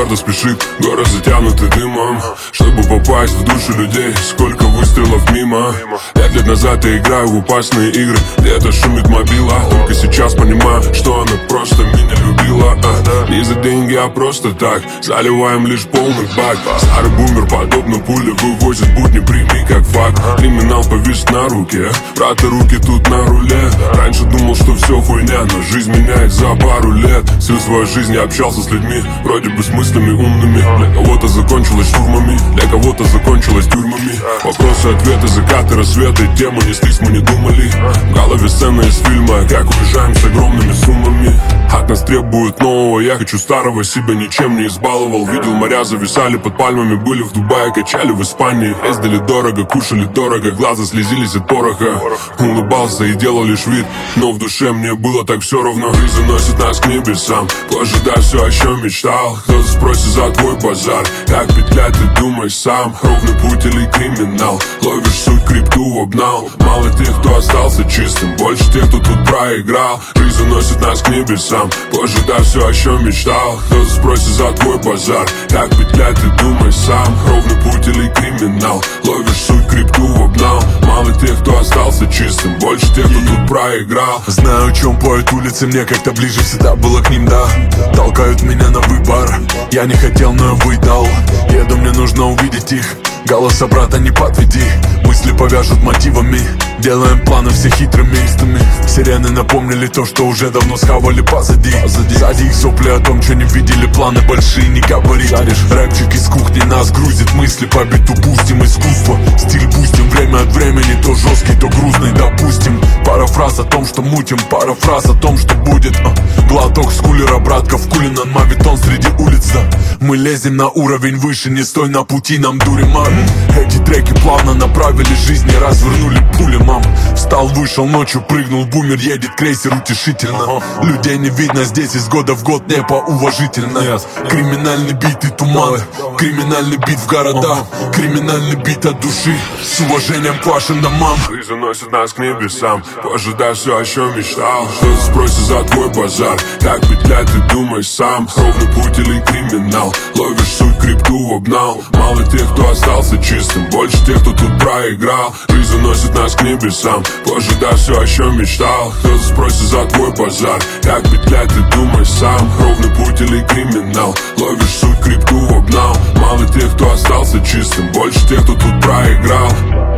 Каждый спешит, город затянутый дымом, чтобы попасть в души людей. Сколько выстрелов мимо. 5 лет назад я играю в опасные игры, где-то шумит мобила. Только сейчас понимаю, что она просто меня любила. Не за деньги, а просто так. Заливаем лишь полный бак. Старый бумер, подобно пуле, вывозит будни, прими как факт. Криминал повис на руке, брата, руки тут на руле. Раньше думал, что все хуйня, но жизнь меняет за пару лет. Всю свою жизнь я общался с людьми, вроде бы с мыслями умными. Для кого-то закончилось штурмами, для кого-то закончилось тюрьмами. Вопросы, ответы, закаты, рассветы, тему неслись, мы не думали. В голове сцена из фильма, как уезжаем с огромными суммами. От нас требуют нового, я хочу старого, себя ничем не избаловал. Видел, моря зависали под пальмами, были в Дубае, качали в Испании. Ездили дорого, кушали дорого, глаза слезились от пороха. Улыбался и делал лишь вид, но в душе мне было так все равно. Жизнь заносит нас к небесам, позже да, все о чем мечтал. Кто-то спросит за твой базар, как петлять, ты думаешь сам. Ровный путь или криминал, ловишь суть, крипту обнал. Мало тех, кто остался чистым, больше тех, кто тут проиграл. Жизнь заносит нас к небесам, позже да, все о чем мечтал. Кто-то спросит за твой базар, как петлять, ты думаешь сам. Ровный путь или криминал, ловишь суть, крипту обнал. Мало тех, кто остался чистым, больше тех, кто тут проиграл. Знаю, о чем поют улицы, мне как-то ближе всегда было к ним, да. Толкают меня на выбор, я не хотел, но я выдал. Еду, мне нужно увидеть их, голоса брата не подведи. Мысли повяжут мотивами, делаем планы все хитрыми. Сирены напомнили то, что уже давно схавали позади. Сзади их сопли о том, что не видели, планы большие, не говори. Рэпчик из кухни нас грузит, мысли по биту пустим. Искусство, стиль бустим, время от времени то жесткий, то грустный, допустим. Пара фраз о том, что мутим, пара фраз о том, что будет. Глоток с кулера, братка в кулинан, мавитон среди улиц, да. Мы лезем на уровень выше, не стой на пути, нам дурим. Эти треки плавно направили жизни, развернули пули, мам. Встал, вышел, ночью прыгнул, бумер едет, крейсер утешительно. Людей не видно здесь из года в год, не поуважительно. Криминальный бит и туман, криминальный бит в городах, криминальный бит от души, с уважением к вашим домам. Жизнь заносит нас к небесам, позже да, все о чем мечтал. Кто-то спросит за твой базар, как петлять, ты думаешь сам. Ровный путь или криминал, ловишь суть, крипту обнал. Мало тех, кто остался чистым, больше тех, кто тут проиграл. Жизнь заносит нас к небесам, позже да, все о чем мечтал. Кто-то спросит за твой базар, как петлять, ты думаешь сам. Ровный путь или криминал, ловишь суть, крипту обнал. Мало тех, кто остался чистым, больше тех, кто тут проиграл.